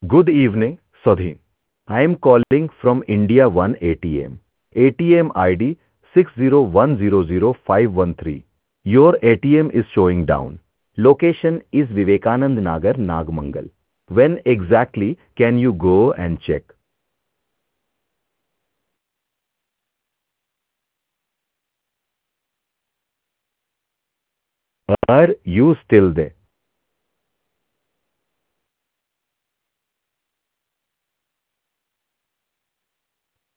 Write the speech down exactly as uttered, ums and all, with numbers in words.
Good evening, Sodhi. I am calling from India One A T M. A T M I D six zero one zero zero five one three. Your A T M is showing down. Location is Vivekanand Nagar, Nagmangal. When exactly can you go and check? Are you still there?